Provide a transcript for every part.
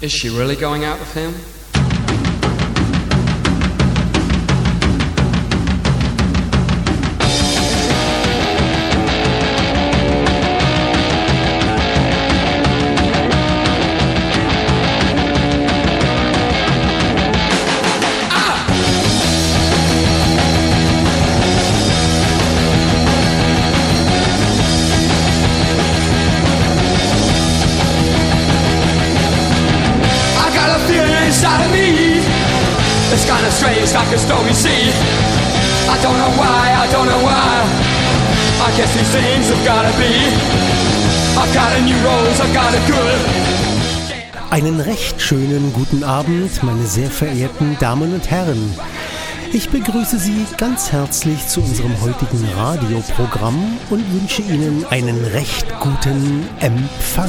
Is she really going out with him? It's kinda strange, like a stormy sea. I don't know why. I guess these things have gotta be. I've got a new rose, I've got a good. Einen recht schönen guten Abend, meine sehr verehrten Damen und Herren. Ich begrüße Sie ganz herzlich zu unserem heutigen Radioprogramm und wünsche Ihnen einen recht guten Empfang.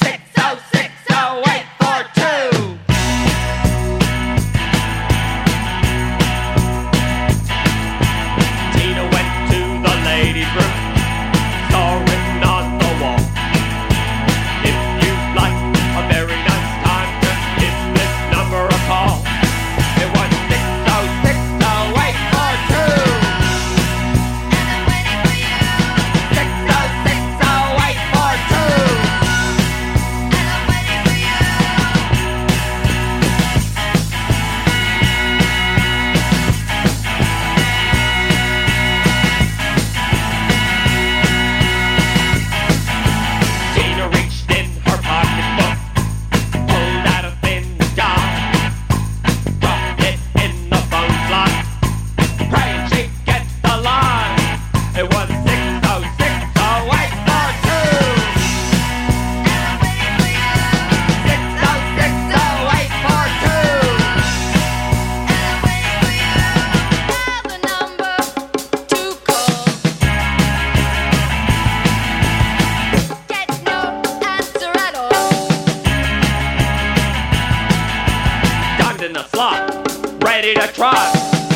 Ready to try.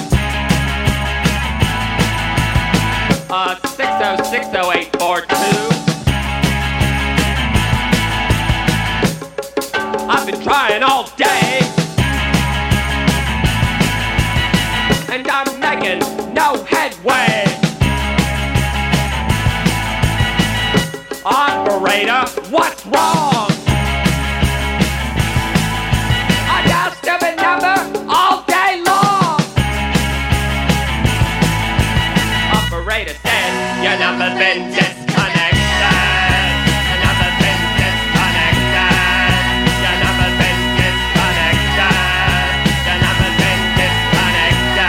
6060842. I've been trying all day, and I'm making no headway. Operator, what's wrong? I dialed stupid number all day long. Operator said your number's been disconnected. Your number's been disconnected. Your number's been disconnected. Your number's been disconnected.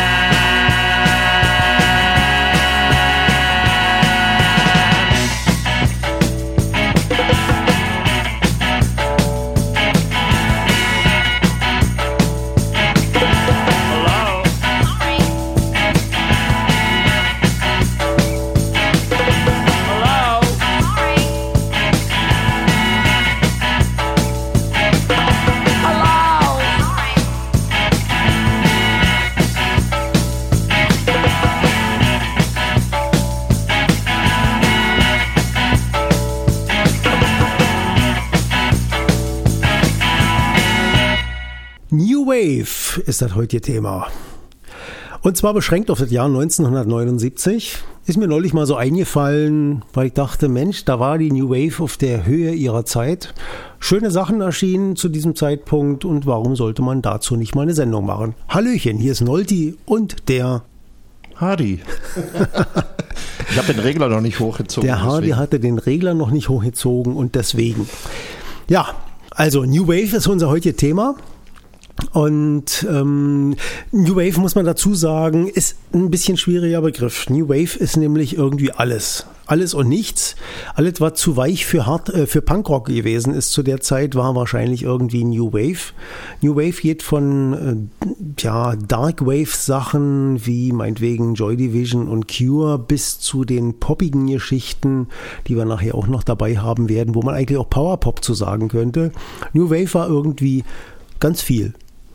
New Wave ist das heutige Thema. Und zwar beschränkt auf das Jahr 1979. Ist mir neulich mal so eingefallen, weil ich dachte, Mensch, da war die New Wave auf der Höhe ihrer Zeit. Schöne Sachen erschienen zu diesem Zeitpunkt und warum sollte man dazu nicht mal eine Sendung machen? Hallöchen, hier ist Nolti und der Hardy. Ich habe den Regler noch nicht hochgezogen. Der Hardy hatte den Regler noch nicht hochgezogen und deswegen. Ja, also New Wave ist unser heutiges Thema. Und New Wave, muss man dazu sagen, ist ein bisschen schwieriger Begriff. New Wave ist nämlich irgendwie alles. Alles und nichts. Alles, was zu weich für Punkrock gewesen ist zu der Zeit, war wahrscheinlich irgendwie New Wave. New Wave geht von Dark Wave Sachen wie meinetwegen Joy Division und Cure bis zu den poppigen Geschichten, die wir nachher auch noch dabei haben werden, wo man eigentlich auch Powerpop zu sagen könnte. New Wave war irgendwie ganz viel.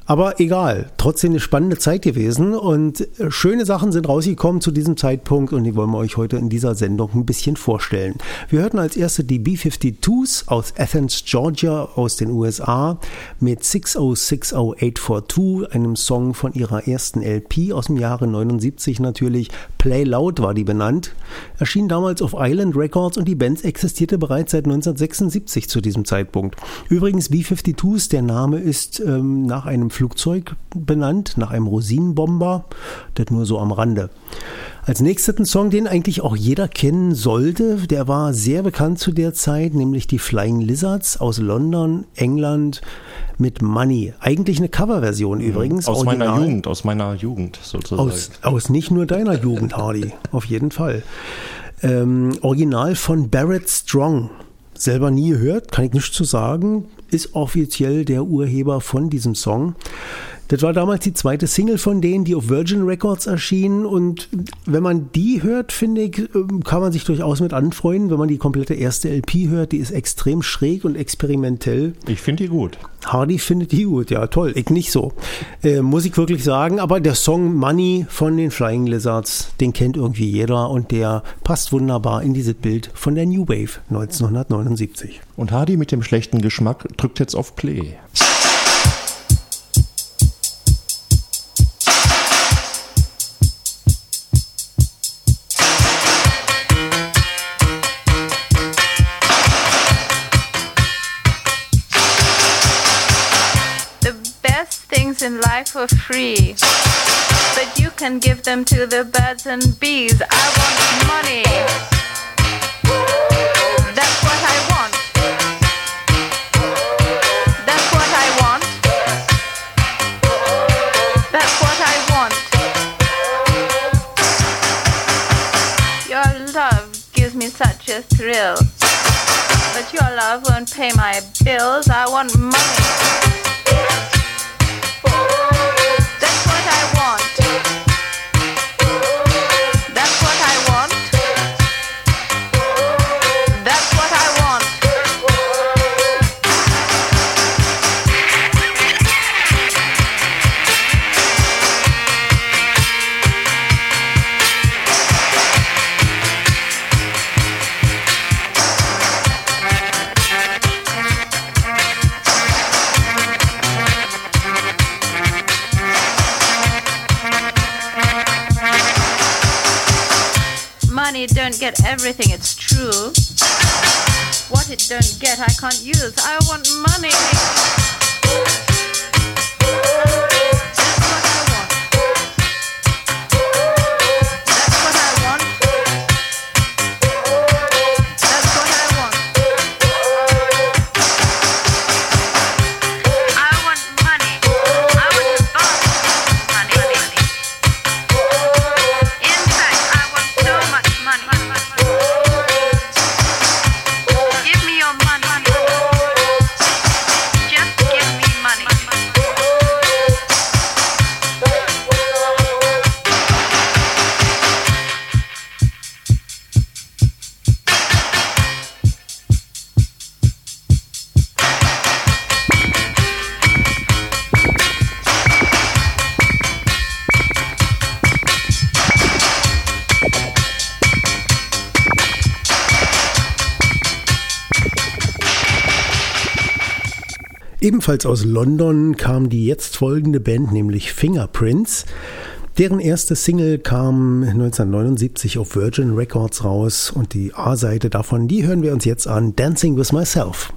Aber egal, trotzdem eine spannende Zeit gewesen und schöne Sachen sind rausgekommen zu diesem Zeitpunkt und die wollen wir euch heute in dieser Sendung ein bisschen vorstellen. Wir hörten als erste die B-52s aus Athens, Georgia aus den USA mit 6060842, einem Song von ihrer ersten LP aus dem Jahre 79 natürlich. Play Loud war die benannt, erschien damals auf Island Records und die Band existierte bereits seit 1976 zu diesem Zeitpunkt. Übrigens B-52s, der Name ist nach einem Flugzeug benannt, nach einem Rosinenbomber, das nur so am Rande. Als nächstes ein Song, den eigentlich auch jeder kennen sollte, der war sehr bekannt zu der Zeit, nämlich die Flying Lizards aus London, England mit Money. Eigentlich eine Coverversion übrigens. Aus meiner Jugend sozusagen. Aus nicht nur deiner Jugend, Hardy, auf jeden Fall. Original von Barrett Strong. Selber nie gehört, kann ich nichts zu sagen, ist offiziell der Urheber von diesem Song. Das war damals die zweite Single von denen, die auf Virgin Records erschien und wenn man die hört, finde ich, kann man sich durchaus mit anfreunden. Wenn man die komplette erste LP hört, die ist extrem schräg und experimentell. Ich finde die gut. Hardy findet die gut, ja toll, ich nicht so. Muss ich wirklich sagen, aber der Song Money von den Flying Lizards, den kennt irgendwie jeder und der passt wunderbar in dieses Bild von der New Wave 1979. Und Hardy mit dem schlechten Geschmack drückt jetzt auf Play. In life for free, but you can give them to the birds and bees. I want money. That's what I want. That's what I want. That's what I want. Your love gives me such a thrill, but your love won't pay my bills. I want money. Money don't get everything, it's true. What it don't get, I can't use. I want money. Ebenfalls aus London kam die jetzt folgende Band, nämlich Fingerprints. Deren erste Single kam 1979 auf Virgin Records raus und die A-Seite davon, die hören wir uns jetzt an, Dancing With Myself.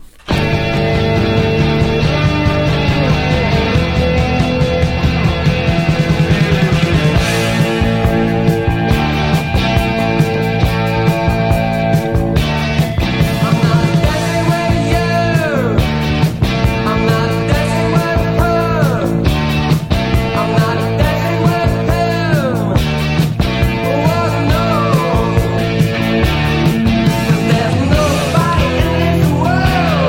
There's nobody in this world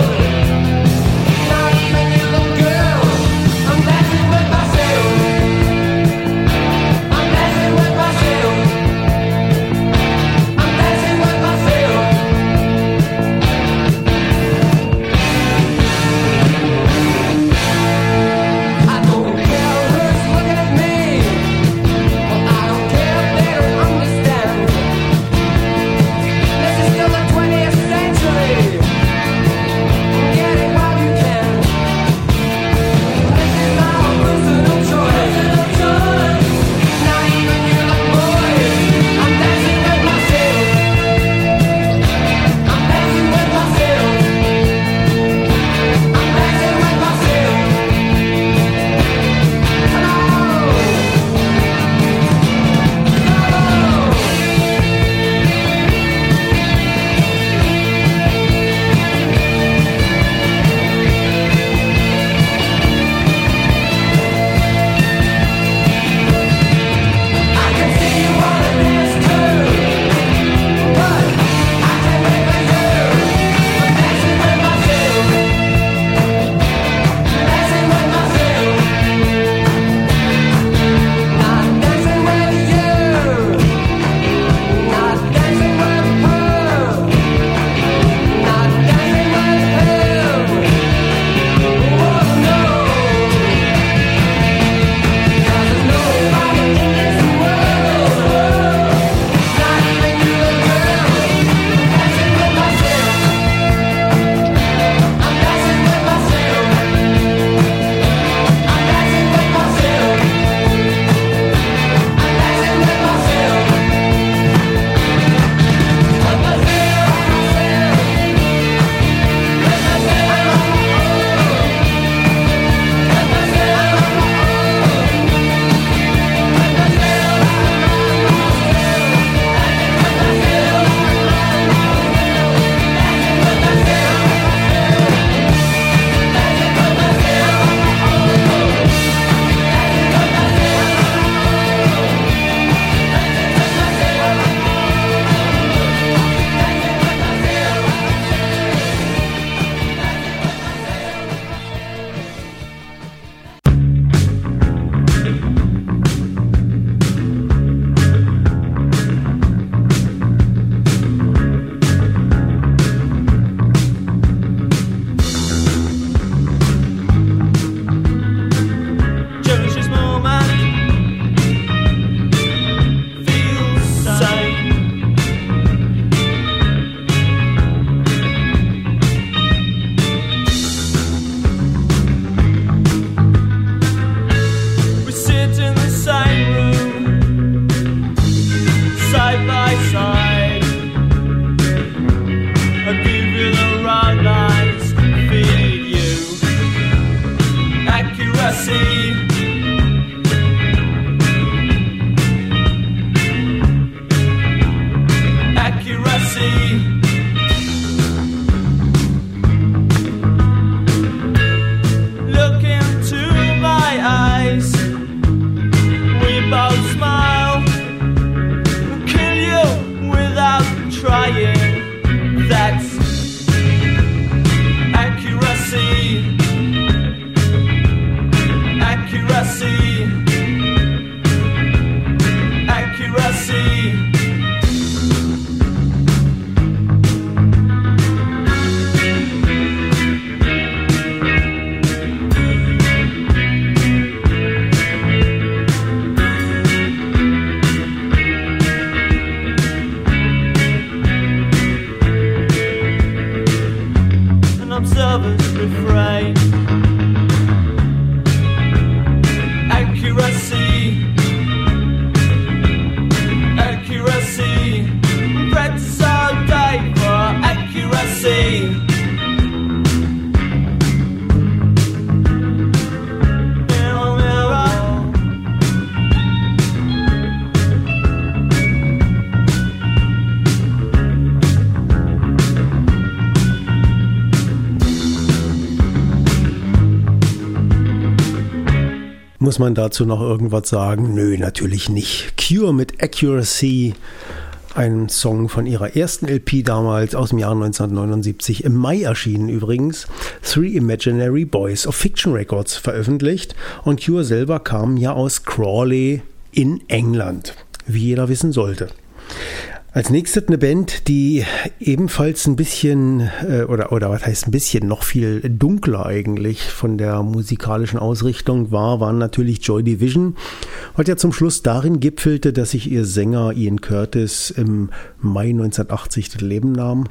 Muss man dazu noch irgendwas sagen? Nö, natürlich nicht. Cure mit Accuracy, ein Song von ihrer ersten LP damals aus dem Jahr 1979, im Mai erschienen übrigens, Three Imaginary Boys of Fiction Records veröffentlicht, und Cure selber kam ja aus Crawley in England, wie jeder wissen sollte. Als nächstes eine Band, die ebenfalls ein bisschen, oder was heißt ein bisschen, noch viel dunkler eigentlich von der musikalischen Ausrichtung waren natürlich Joy Division, was ja zum Schluss darin gipfelte, dass sich ihr Sänger Ian Curtis im Mai 1980 das Leben nahm.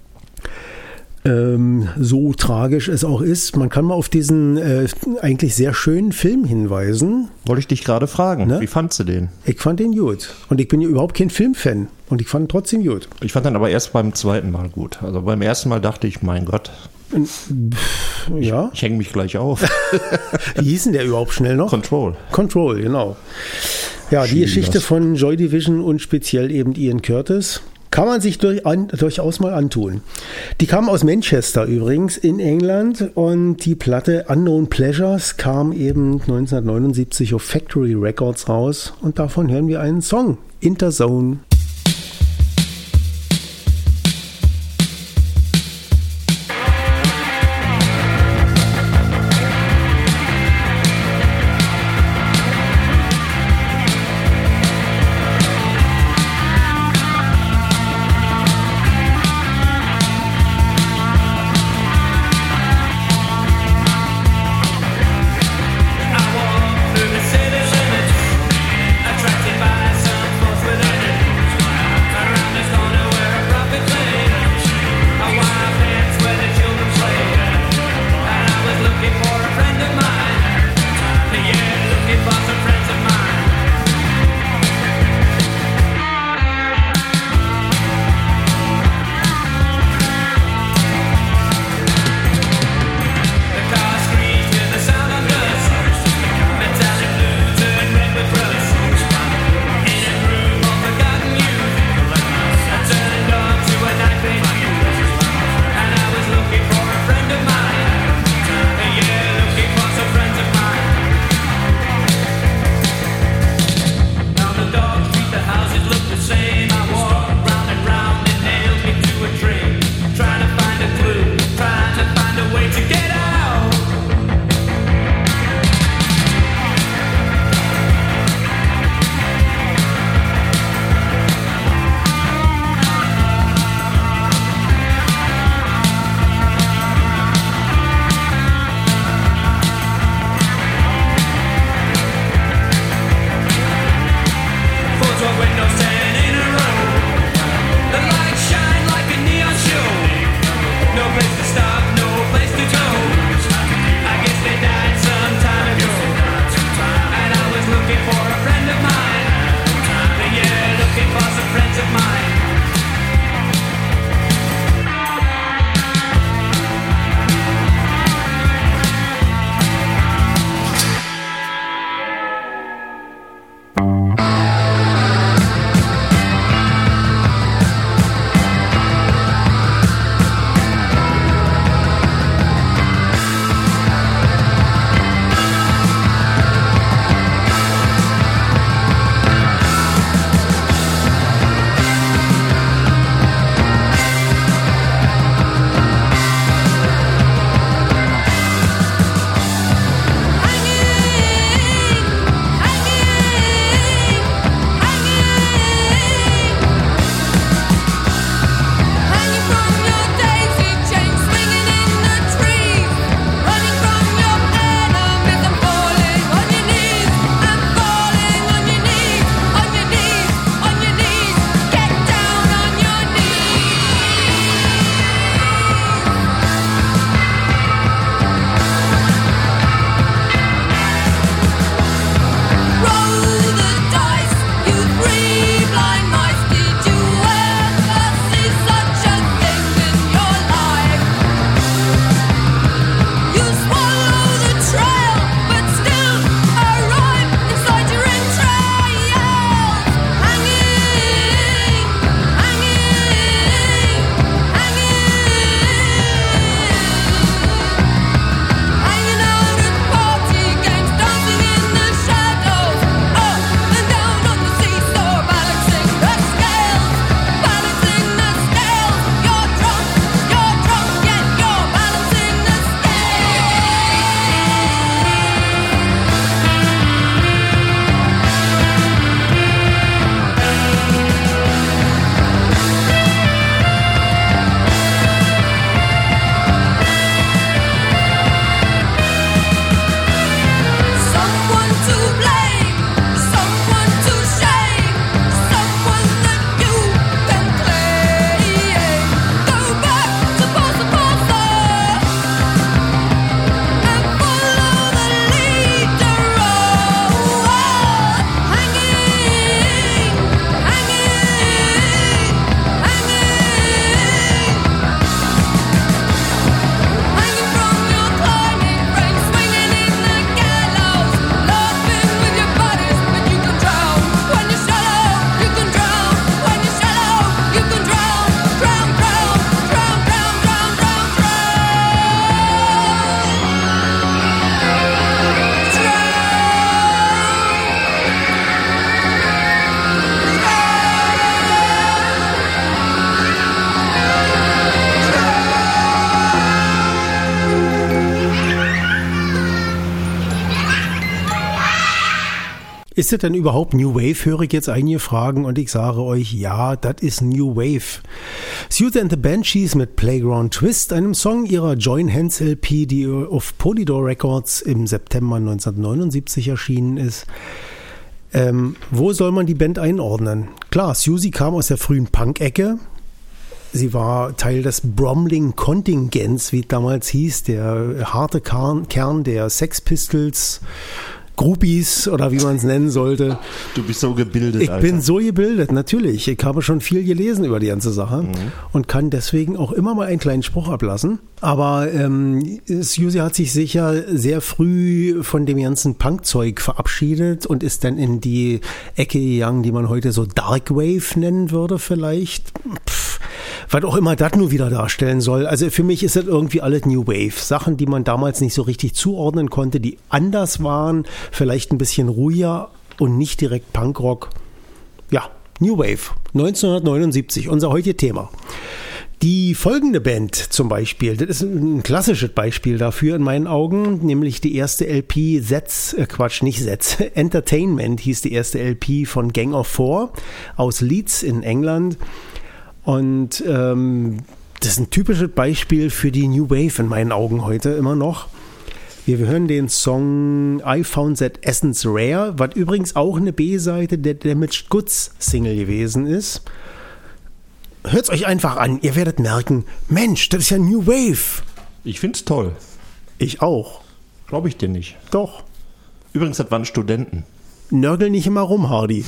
So tragisch es auch ist, man kann mal auf diesen eigentlich sehr schönen Film hinweisen. Wollte ich dich gerade fragen, Ne? Wie fandst du den? Ich fand den gut. Und ich bin ja überhaupt kein Filmfan. Und ich fand ihn trotzdem gut. Ich fand den aber erst beim zweiten Mal gut. Also beim ersten Mal dachte ich, mein Gott, Ja. ich hänge mich gleich auf. Wie hieß denn der überhaupt schnell noch? Control, genau. Ja, die Geschichte von Joy Division und speziell eben Ian Curtis kann man sich durchaus mal antun. Die kamen aus Manchester übrigens in England, und die Platte Unknown Pleasures kam eben 1979 auf Factory Records raus, und davon hören wir einen Song, Interzone. I walk through the city's limits, attracted by some force within it. Ist das denn überhaupt New Wave, höre ich jetzt einige fragen und ich sage euch, ja, das ist New Wave. Siouxsie and the Banshees mit Playground Twist, einem Song ihrer Join Hands LP, die auf Polydor Records im September 1979 erschienen ist. Wo soll man die Band einordnen? Klar, Siouxsie kam aus der frühen Punk-Ecke. Sie war Teil des Bromling-Kontingents, wie es damals hieß, der harte Kern der Sex Pistols, Groupies oder wie man es nennen sollte. Du bist so gebildet, Ich bin so gebildet, natürlich. Ich habe schon viel gelesen über die ganze Sache und kann deswegen auch immer mal einen kleinen Spruch ablassen. Aber Siouxsie hat sich sicher sehr früh von dem ganzen Punkzeug verabschiedet und ist dann in die Ecke gegangen, die man heute so Dark Wave nennen würde vielleicht. Was auch immer das nur wieder darstellen soll. Also für mich ist das irgendwie alles New Wave. Sachen, die man damals nicht so richtig zuordnen konnte, die anders waren, vielleicht ein bisschen ruhiger und nicht direkt Punkrock. Ja, New Wave, 1979, unser heutiges Thema. Die folgende Band zum Beispiel, das ist ein klassisches Beispiel dafür in meinen Augen, nämlich die erste LP Entertainment hieß die erste LP von Gang of Four aus Leeds in England. Und das ist ein typisches Beispiel für die New Wave in meinen Augen heute immer noch. Wir hören den Song I Found That Essence Rare, was übrigens auch eine B-Seite der Damaged Goods Single gewesen ist. Hört's euch einfach an, ihr werdet merken, Mensch, das ist ja New Wave. Ich find's toll. Ich auch. Glaube ich dir nicht. Doch. Übrigens, das waren Studenten. Nörgel nicht immer rum, Hardy.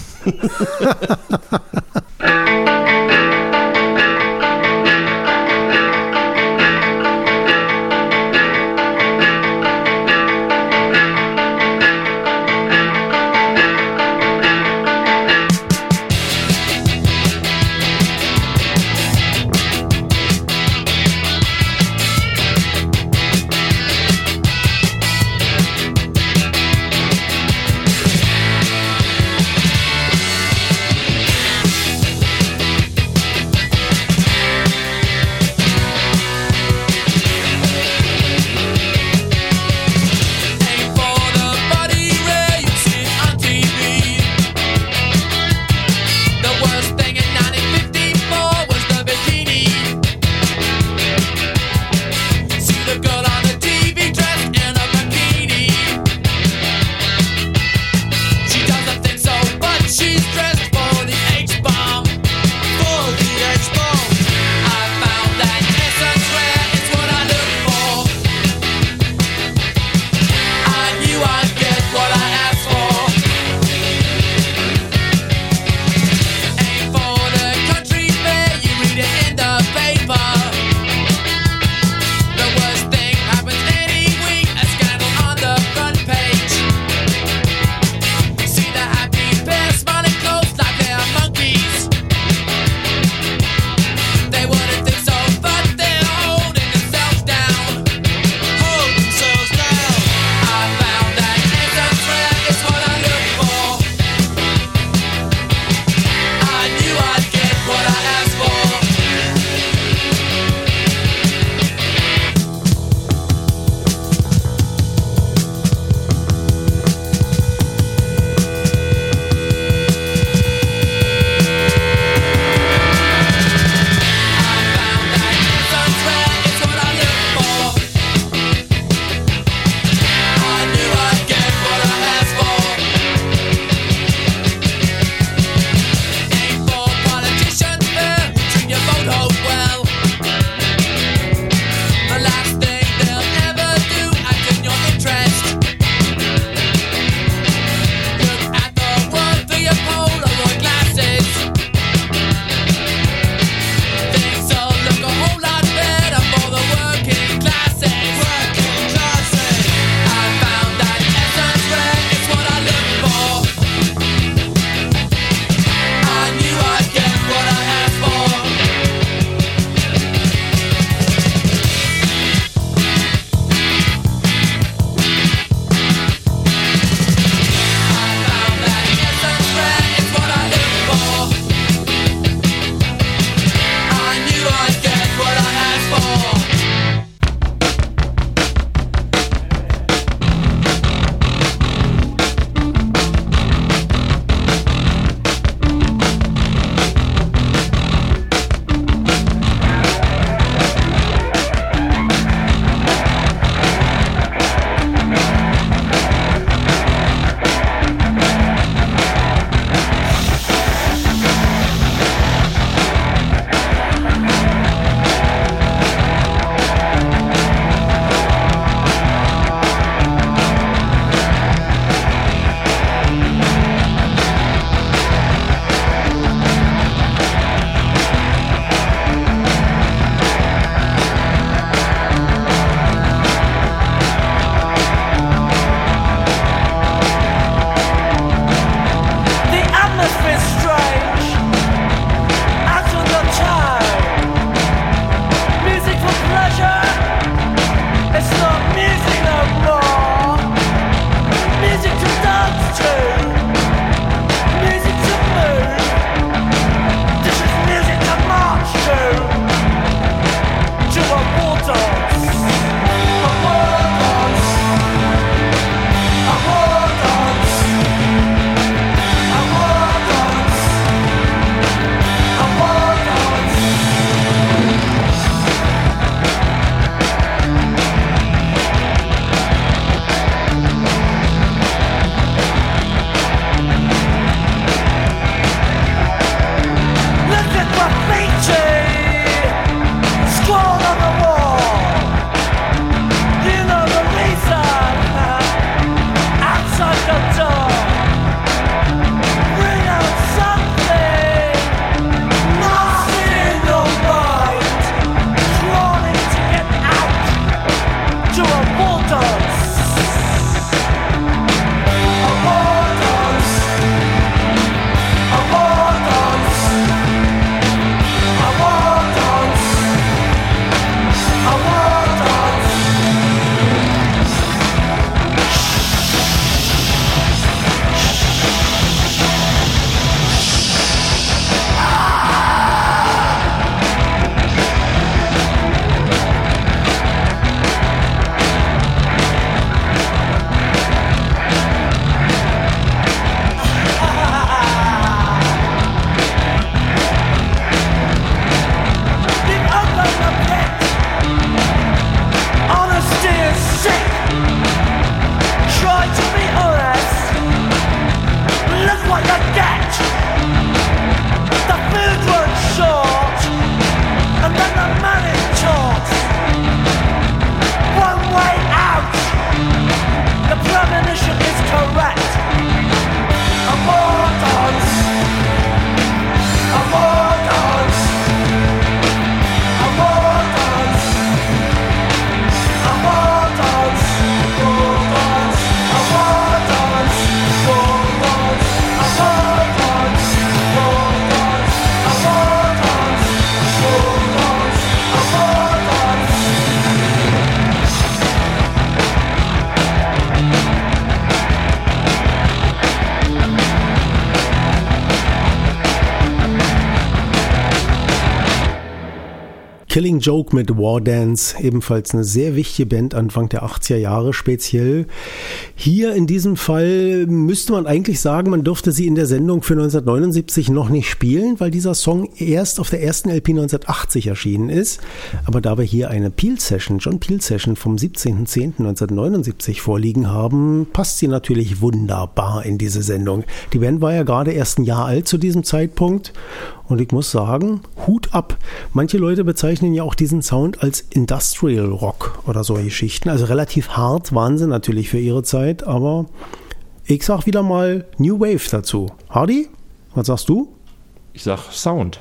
Killing Joke mit War Dance, ebenfalls eine sehr wichtige Band Anfang der 80er Jahre speziell. Hier in diesem Fall müsste man eigentlich sagen, man dürfte sie in der Sendung für 1979 noch nicht spielen, weil dieser Song erst auf der ersten LP 1980 erschienen ist. Aber da wir hier eine John Peel Session vom 17.10.1979 vorliegen haben, passt sie natürlich wunderbar in diese Sendung. Die Band war ja gerade erst ein Jahr alt zu diesem Zeitpunkt. Und ich muss sagen, Hut ab. Manche Leute bezeichnen ja auch diesen Sound als Industrial Rock oder solche Geschichten. Also relativ hart waren sie natürlich für ihre Zeit, aber ich sag wieder mal New Wave dazu. Hardy, was sagst du? Ich sag Sound.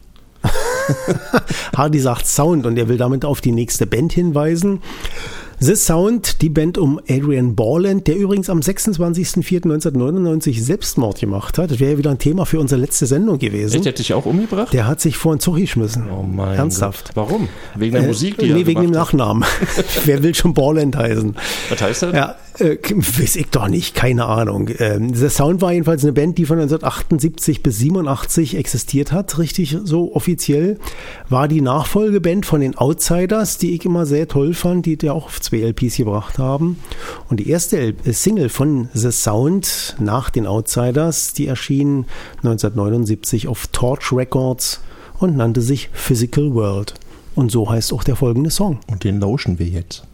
Hardy sagt Sound und er will damit auf die nächste Band hinweisen. The Sound, die Band um Adrian Borland, der übrigens am 26.04.1999 Selbstmord gemacht hat. Das wäre ja wieder ein Thema für unsere letzte Sendung gewesen. Echt, hätte dich auch umgebracht? Der hat sich vor den Zug geschmissen. Oh mein Ernsthaft. Gott. Warum? Wegen der Musik, die Nee, wegen dem Nachnamen. Wer will schon Borland heißen? Was heißt das? Ja, weiß ich doch nicht, keine Ahnung. The Sound war jedenfalls eine Band, die von 1978 bis 87 existiert hat, richtig so offiziell. War die Nachfolgeband von den Outsiders, die ich immer sehr toll fand, die ja auch auf 2 LPs gebracht haben. Und die erste Single von The Sound nach den Outsiders, die erschien 1979 auf Torch Records und nannte sich Physical World. Und so heißt auch der folgende Song. Und den lauschen wir jetzt.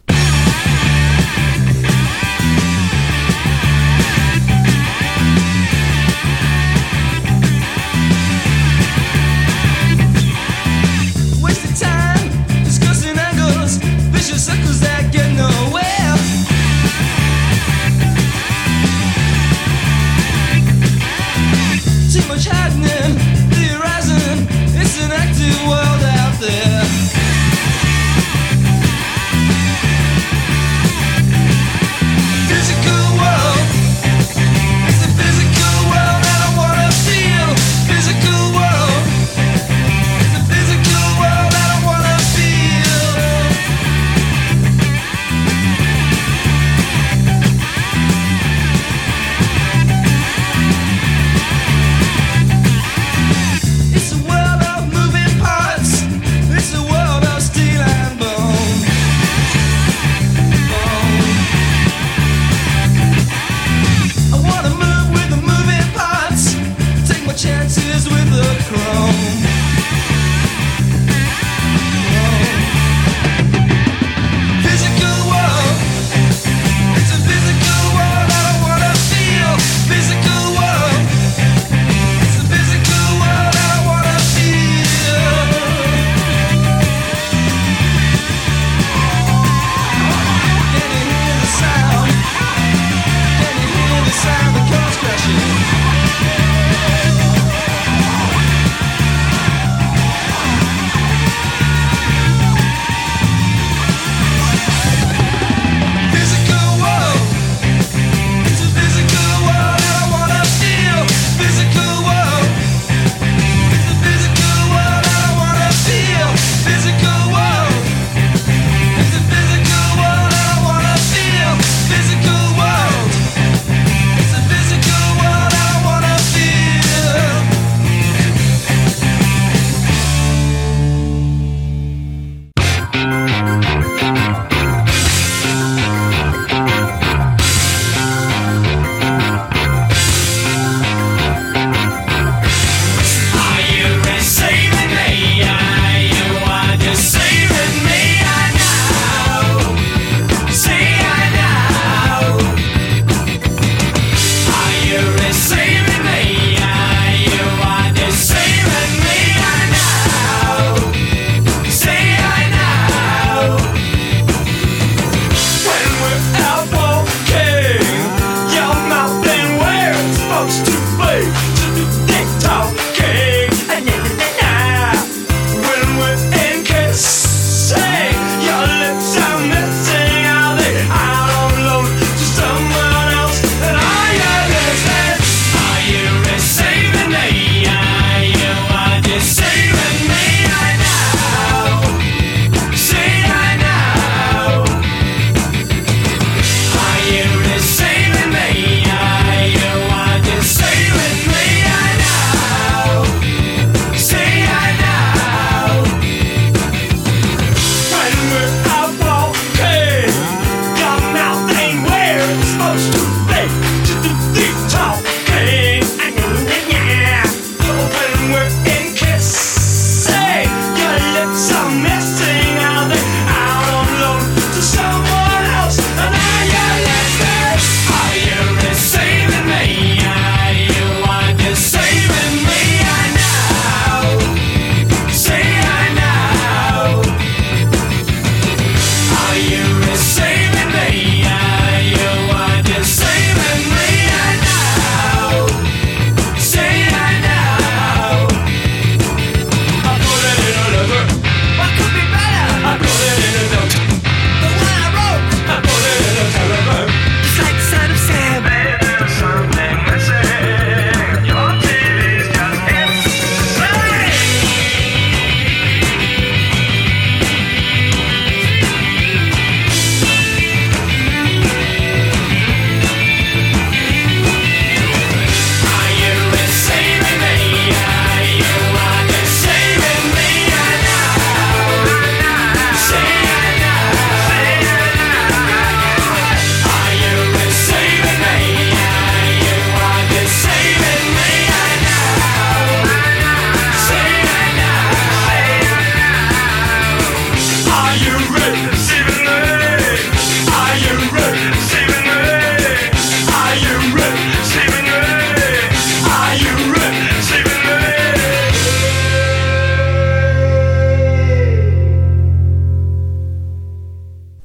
Circles that get nowhere. Too much happening, the horizon. It's an active world out there.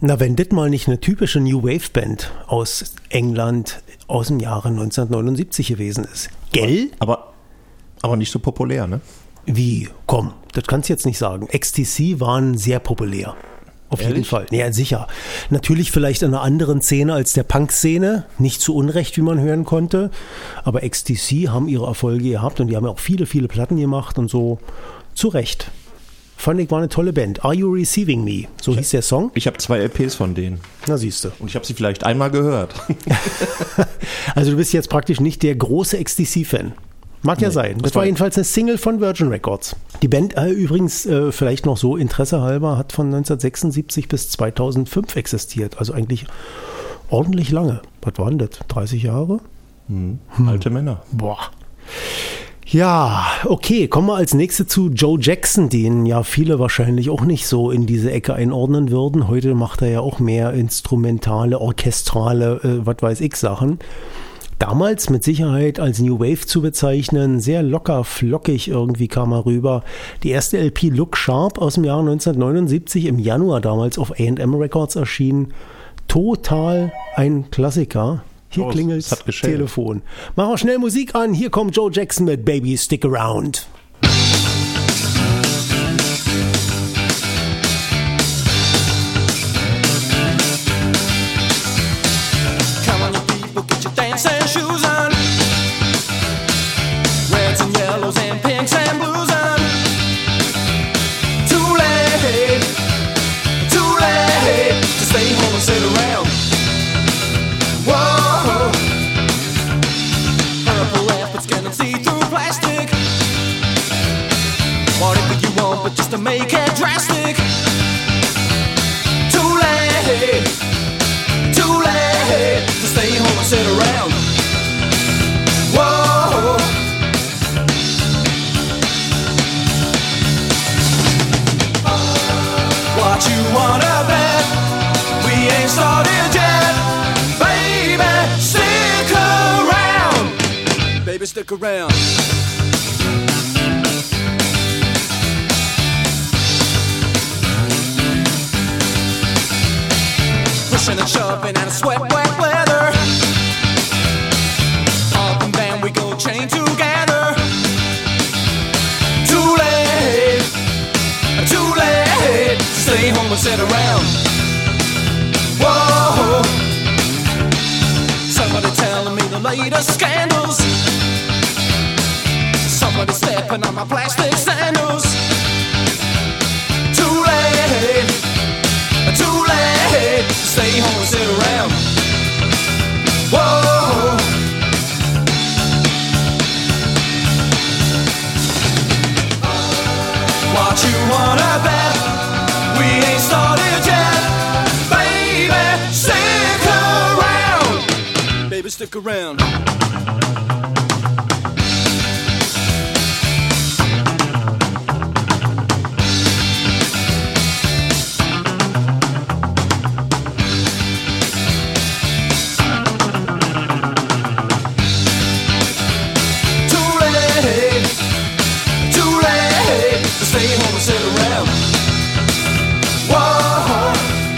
Na, wenn das mal nicht eine typische New Wave Band aus England aus dem Jahre 1979 gewesen ist. Gell? Aber nicht so populär, ne? Wie? Komm, das kannst du jetzt nicht sagen. XTC waren sehr populär. Auf jeden Ehrlich? Fall. Ja, sicher. Natürlich vielleicht in einer anderen Szene als der Punk-Szene. Nicht zu Unrecht, wie man hören konnte. Aber XTC haben ihre Erfolge gehabt und die haben ja auch viele, viele Platten gemacht und so. Zu Recht. Fand ich, war eine tolle Band. Are You Receiving Me? So hieß der Song. Ich habe 2 LPs von denen. Na, siehst du. Und ich habe sie vielleicht einmal gehört. Also du bist jetzt praktisch nicht der große XTC-Fan. Mag ja sein. Das war jedenfalls eine Single von Virgin Records. Die Band übrigens, vielleicht noch so Interesse halber, hat von 1976 bis 2005 existiert. Also eigentlich ordentlich lange. Was waren das? 30 Jahre? Alte Männer. Boah. Ja, okay, kommen wir als nächstes zu Joe Jackson, den ja viele wahrscheinlich auch nicht so in diese Ecke einordnen würden. Heute macht er ja auch mehr instrumentale, orchestrale, was weiß ich, Sachen. Damals mit Sicherheit als New Wave zu bezeichnen, sehr locker, flockig irgendwie kam er rüber. Die erste LP Look Sharp aus dem Jahr 1979 im Januar damals auf A&M Records erschienen. Total ein Klassiker. Hier klingelt das Telefon. Mach mal schnell Musik an. Hier kommt Joe Jackson mit Baby Stick Around. Come on, you people, get your dancing shoes on. Reds and yellows and pinks and blues on. Too late to stay home and sit around. Whoa, purple lamp, it's gonna see through plastic. Whatever you want, but just to make it drastic. Too late to stay home and sit around. Whoa. What you wanna bet? We ain't started yet. Baby, stick around. Baby, stick around. Pushing and shoving and a sweat wet leather. Up and down we go chained together. Too late to stay home and sit around. Whoa, somebody telling me the latest scandals. Somebody stepping on my plastic sandals. Too late to stay home and sit around. Whoa. What you wanna bet? We ain't started yet. Baby, stick around. Baby, stick around. Too late to stay home and sit around. Whoa.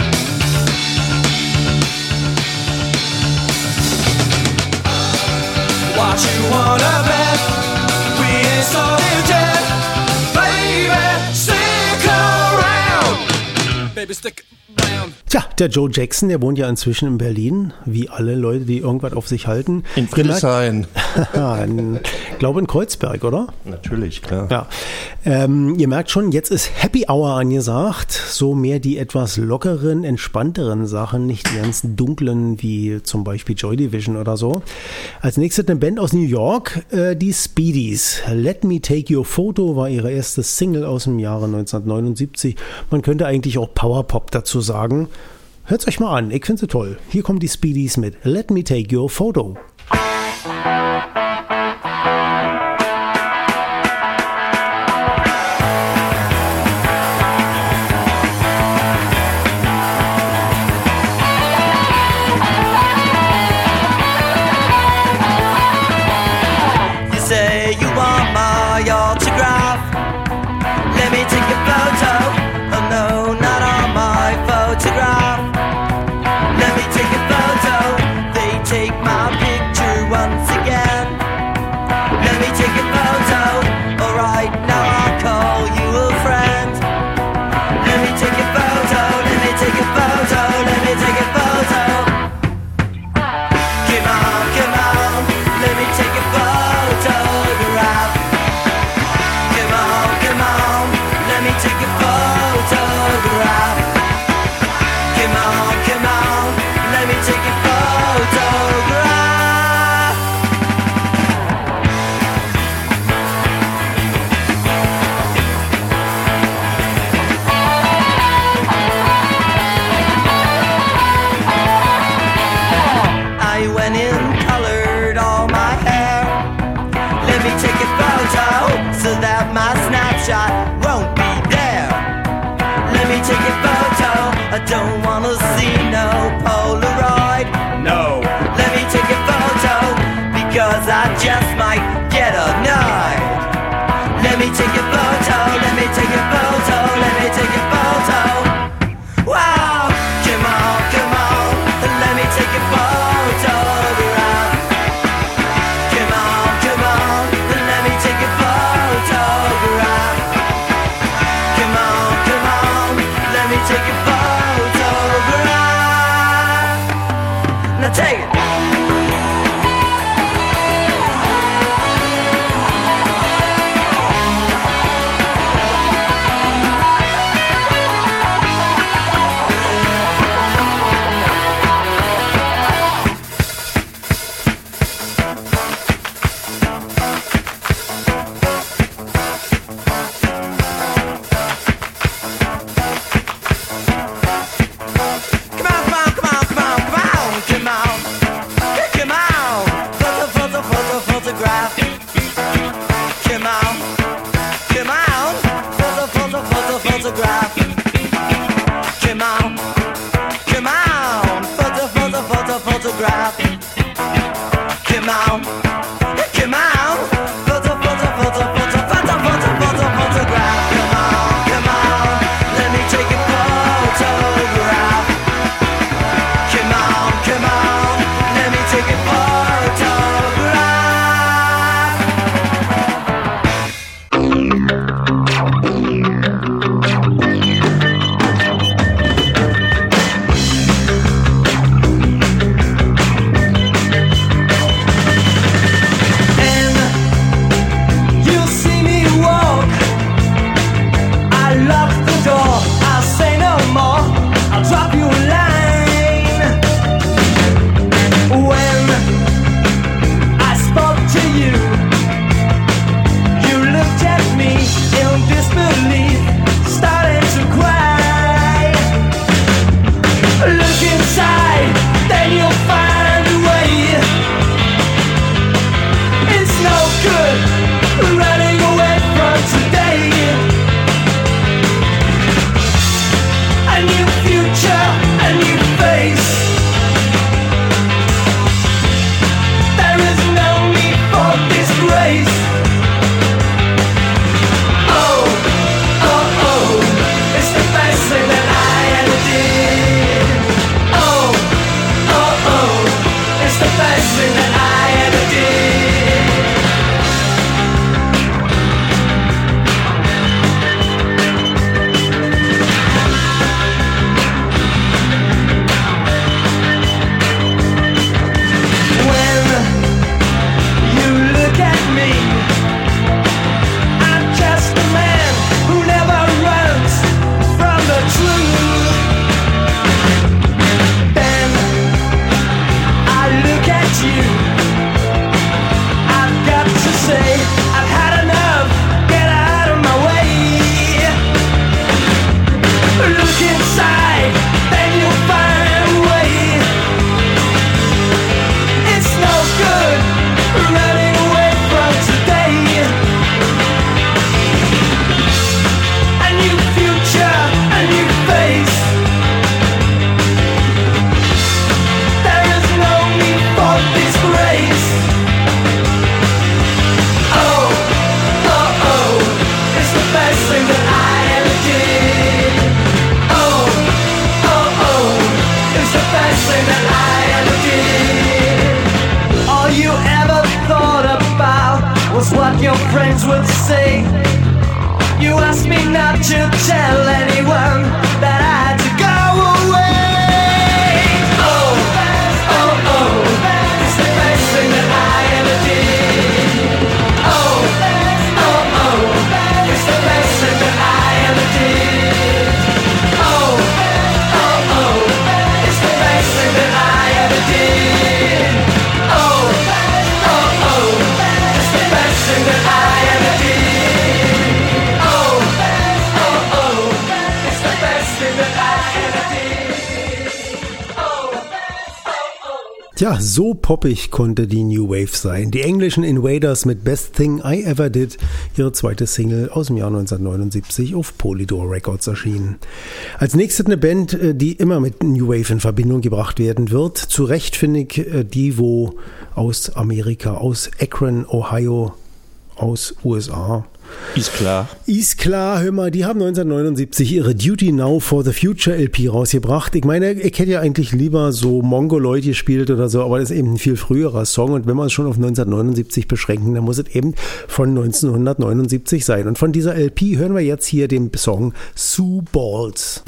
What you wanna bet? We ain't started yet. Baby, stick around. Baby, stick around. Tja, der Joe Jackson, der wohnt ja inzwischen in Berlin, wie alle Leute, die irgendwas auf sich halten. In Friedrichshain. Ich glaube in Kreuzberg, oder? Natürlich, klar. Ja. Ihr merkt schon, jetzt ist Happy Hour angesagt. So mehr die etwas lockeren, entspannteren Sachen, nicht die ganz dunklen wie zum Beispiel Joy Division oder so. Als nächstes eine Band aus New York, die Speedies. Let Me Take Your Photo war ihre erste Single aus dem Jahre 1979. Man könnte eigentlich auch Powerpop dazu sagen. Hört's euch mal an, ich finde sie toll. Hier kommen die Speedies mit Let Me Take Your Photo. You say you want my autograph. Let me take your photo. Oh no, not on my photograph. I won't be there. Let me take a photo, I don't wanna see no Polaroid. No, let me take a photo, because I just might get annoyed. Let me take a photo, let me take a photo, let me take a photo. Wow, come on, let me take a photograph. Come on, let me take a photograph. Come on, let me take a photograph. Now take it. Photograph. Come on, photograph. Come on, photograph. Come on, photograph. Come on, let me take a photograph. Come on, let me take a photograph. Your friends would say. You asked me not to tell anyone that I had to go away. Oh, it's the best thing that I ever did. Oh, it's the best thing that I ever did. Oh, it's the best thing that I ever did. Oh, it's the best thing that I ever did. Oh, Ja, so poppig konnte die New Wave sein. Die englischen Invaders mit Best Thing I Ever Did, ihre zweite Single aus dem Jahr 1979 auf Polydor Records erschienen. Als nächstes eine Band, die immer mit New Wave in Verbindung gebracht werden wird. Zu Recht finde ich Devo aus Amerika, aus Akron, Ohio, aus USA. Ist klar. Ist klar, hör mal, die haben 1979 ihre Duty Now for the Future LP rausgebracht. Ich meine, ich hätte ja eigentlich lieber so Mongoloid gespielt oder so, aber das ist eben ein viel früherer Song und wenn wir es schon auf 1979 beschränken, dann muss es eben von 1979 sein. Und von dieser LP hören wir jetzt hier den Song Sue Balls.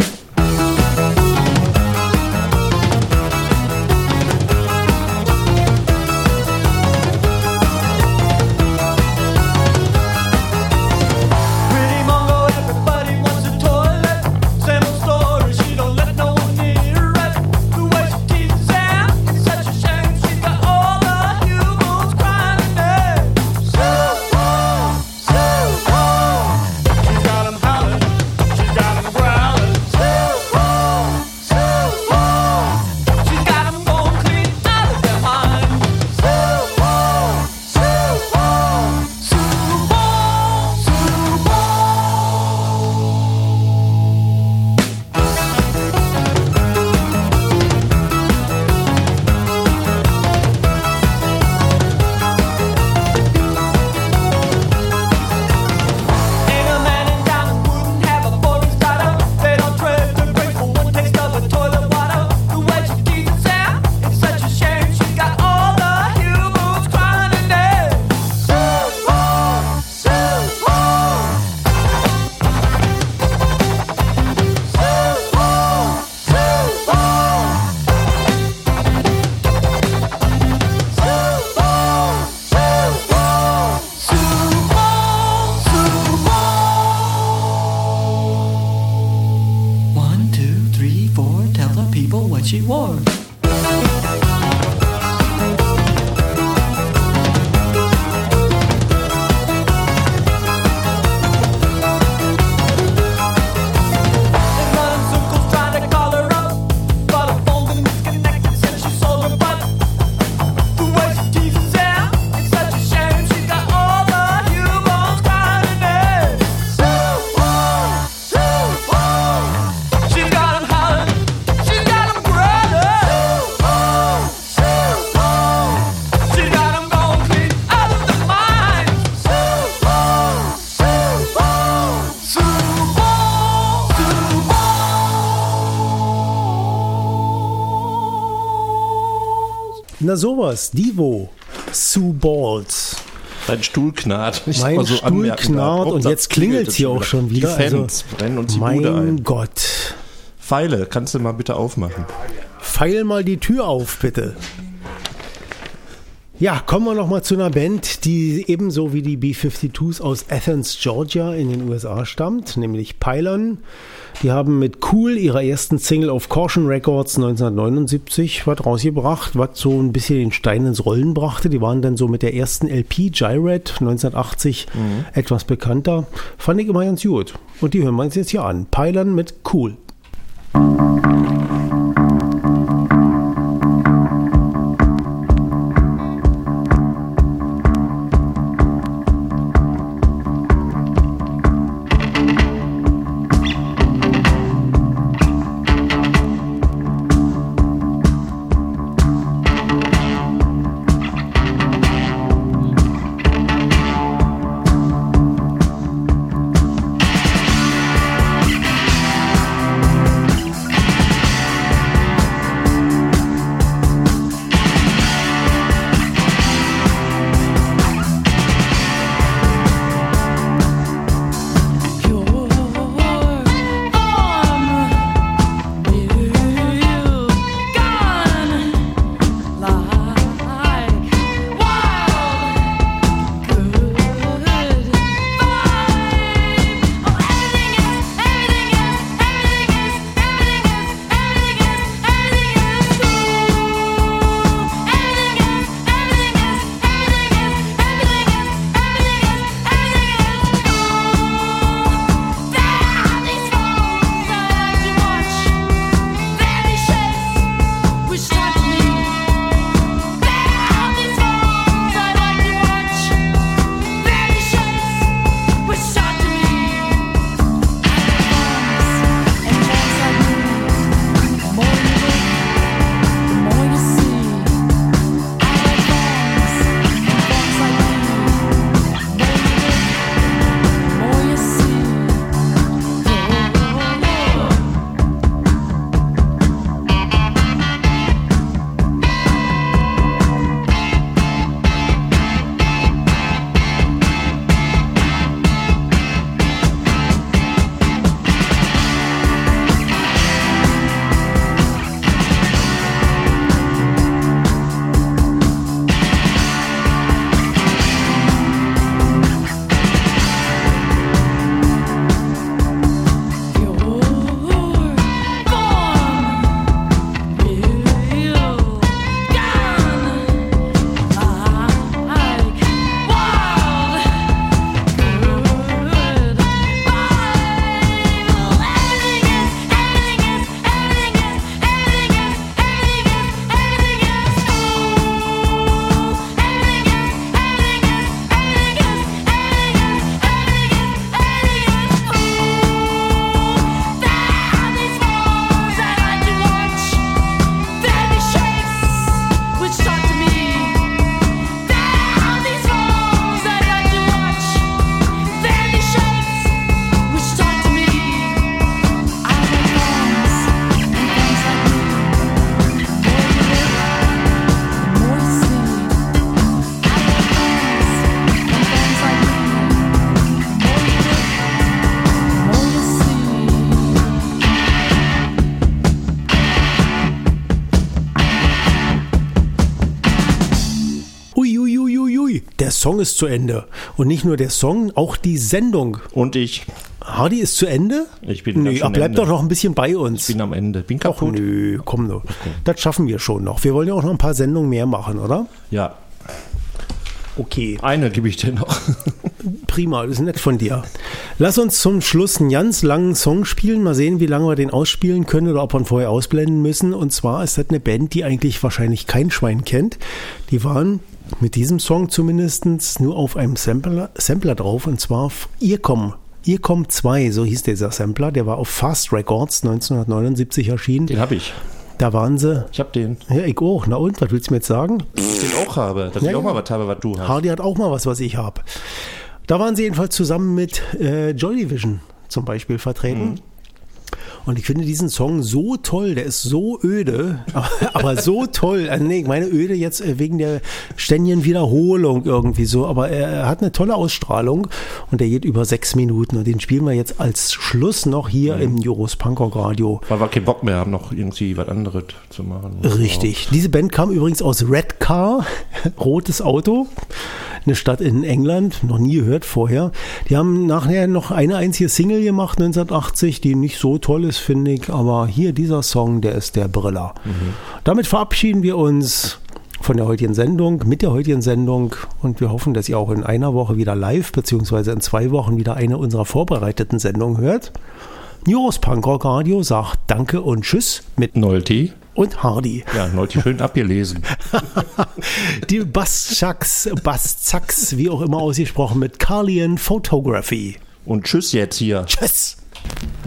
Na sowas, Devo, Sue Balls. Dein Stuhl knarrt. Mein so Stuhl knarrt und jetzt klingelt es hier auch schon wieder. Die Fans brennen uns die Bude ein. Mein Gott. Pfeile, kannst du mal bitte aufmachen? Pfeil mal die Tür auf, bitte. Ja, kommen wir noch mal zu einer Band, die ebenso wie die B-52s aus Athens, Georgia in den USA stammt, nämlich Pylon. Die haben mit Cool ihrer ersten Single auf Caution Records 1979 was rausgebracht, was so ein bisschen den Stein ins Rollen brachte. Die waren dann so mit der ersten LP Gyrate 1980 etwas bekannter. Fand ich immer ganz gut. Und die hören wir uns jetzt hier an. Pylon mit Cool. Hardy, der Song ist zu Ende. Und nicht nur der Song, auch die Sendung. Und ich. Hardy ist zu Ende? Ich bin Nö, schon bleib Ende. doch noch ein bisschen bei uns. Ich bin am Ende. Bin Ach kaputt. nö, komm doch. Das schaffen wir schon noch. Wir wollen ja auch noch ein paar Sendungen mehr machen, oder? Ja, Okay, eine gebe ich dir noch. prima, das ist nett von dir. Lass uns zum Schluss einen ganz langen Song spielen. Mal sehen, wie lange wir den ausspielen können oder ob wir ihn vorher ausblenden müssen. Und zwar ist das eine Band, die eigentlich wahrscheinlich kein Schwein kennt. Die waren mit diesem Song zumindest nur auf einem Sampler drauf, und zwar Ihr kommt 2, so hieß dieser Sampler. Der war auf Fast Records 1979 erschienen. Den habe ich. Da waren sie. Ich habe den. Ja, ich auch. Na und, was willst du mir jetzt sagen? Ich den auch habe. Dass ich auch mal was habe, was du hast. Hardy hat auch mal was ich habe. Da waren sie jedenfalls zusammen mit Joy Division zum Beispiel vertreten. Und ich finde diesen Song so toll, der ist so öde, aber so toll. Also nee, ich meine öde jetzt wegen der ständigen Wiederholung irgendwie so, aber er hat eine tolle Ausstrahlung und der geht über 6 Minuten und den spielen wir jetzt als Schluss noch hier im Euros Punkrock Radio. Weil wir keinen Bock mehr haben, noch irgendwie was anderes zu machen. Richtig. Diese Band kam übrigens aus Redcar, rotes Auto, eine Stadt in England, noch nie gehört vorher. Die haben nachher noch eine einzige Single gemacht, 1980, die nicht so toll ist, finde ich, aber hier dieser Song, der ist der Briller. Damit verabschieden wir uns von der heutigen Sendung, mit der heutigen Sendung, und wir hoffen, dass ihr auch in einer Woche wieder live, beziehungsweise in 2 Wochen wieder eine unserer vorbereiteten Sendungen hört. Euros Punkrock Radio sagt Danke und Tschüss mit Nolti. und Hardy. Ja, Nolti schön abgelesen. Die Basszacks, wie auch immer ausgesprochen, mit Carlian Photography. Und tschüss jetzt hier. Tschüss.